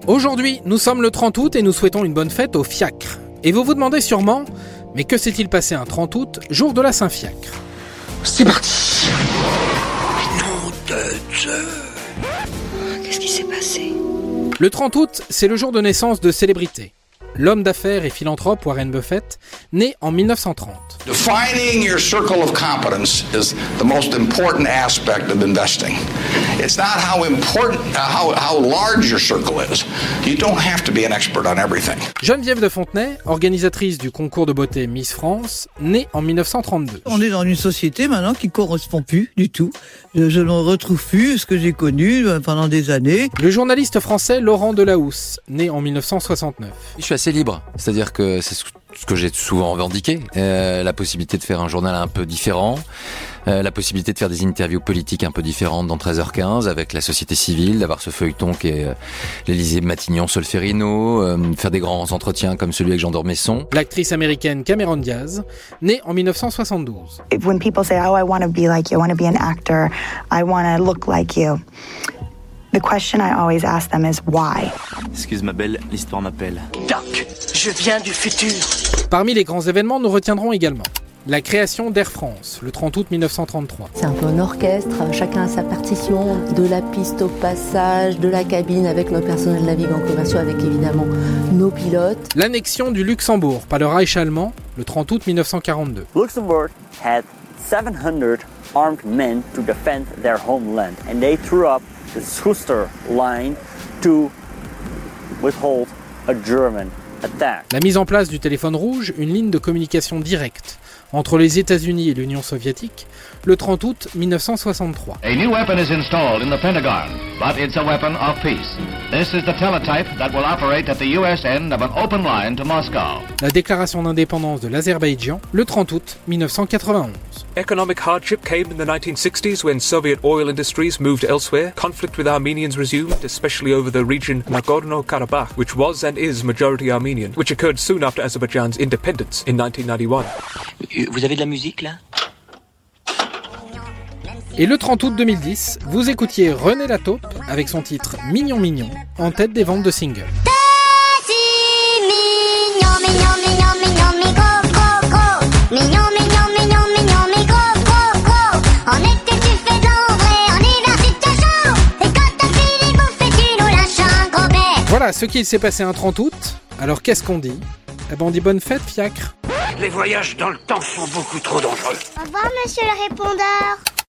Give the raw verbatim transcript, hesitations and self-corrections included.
Aujourd'hui, nous sommes le trente août et nous souhaitons une bonne fête au fiacre. Et vous vous demandez sûrement, mais que s'est-il passé un trente août, jour de la Saint-Fiacre ? C'est parti. Nom de Dieu. Qu'est-ce qui s'est passé ? Le trente août, c'est le jour de naissance de célébrités. L'homme d'affaires et philanthrope Warren Buffett, né en dix-neuf cent trente. Defining your circle of competence is the most important aspect of investing. It's not how important, how, how large your circle is. You don't have to be an expert on everything. Geneviève de Fontenay, organisatrice du concours de beauté Miss France, née en dix-neuf cent trente-deux. On est dans une société maintenant qui ne correspond plus du tout. Je, je ne retrouve plus ce que j'ai connu pendant des années. Le journaliste français Laurent Delahousse, né en dix-neuf cent soixante-neuf. Je suis assez libre, c'est-à-dire que c'est ce que j'ai souvent revendiqué, euh, la possibilité de faire un journal un peu différent, euh, la possibilité de faire des interviews politiques un peu différentes dans treize heures quinze avec la société civile, d'avoir ce feuilleton qui est euh, l'Élysée Matignon-Solferino, euh, faire des grands entretiens comme celui avec Jean d'Ormesson. L'actrice américaine Cameron Diaz, née en dix-neuf cent soixante-douze. When people say, oh, I want to be like you, I want to be an actor, I want to look like you. The question I always ask them is why. Excuse ma belle, l'histoire m'appelle. Doc, je viens du futur. Parmi les grands événements, nous retiendrons également la création d'Air France, le trente août dix-neuf cent trente-trois. C'est un peu un orchestre, chacun a sa partition, de la piste au passage, de la cabine avec nos personnels navigants commerciaux, avec évidemment nos pilotes. L'annexion du Luxembourg par le Reich allemand, le trente août dix-neuf cent quarante-deux. Luxembourg had seven hundred armed men to defend their homeland, and they threw up the Schuster line to withhold a German attack. La mise en place du téléphone rouge, une ligne de communication directe entre les États-Unis et l'Union soviétique, le trente août dix-neuf cent soixante-trois. A new weapon is installed in the Pentagon, but it's a weapon of peace. This is the teletype that will operate at the U S end of an open line to Moscow. La déclaration d'indépendance de l'Azerbaïdjan, le trente août dix-neuf cent quatre-vingt-onze. Economic hardship came in the nineteen sixties when Soviet oil industries moved elsewhere. Conflict with Armenians resumed, especially over the region Nagorno-Karabakh, which was and is majority Armenian, which occurred soon after Azerbaijan's independence in nineteen ninety-one. Vous avez de la musique là ? Et le trente août deux mille dix, vous écoutiez René Lataupe avec son titre Mignon Mignon, en tête des ventes de singles. Voilà ce qu'il s'est passé un trente août. Alors qu'est-ce qu'on dit ? Eh ben on dit bonne fête, fiacre. Les voyages dans le temps sont beaucoup trop dangereux. Au revoir, monsieur le répondeur.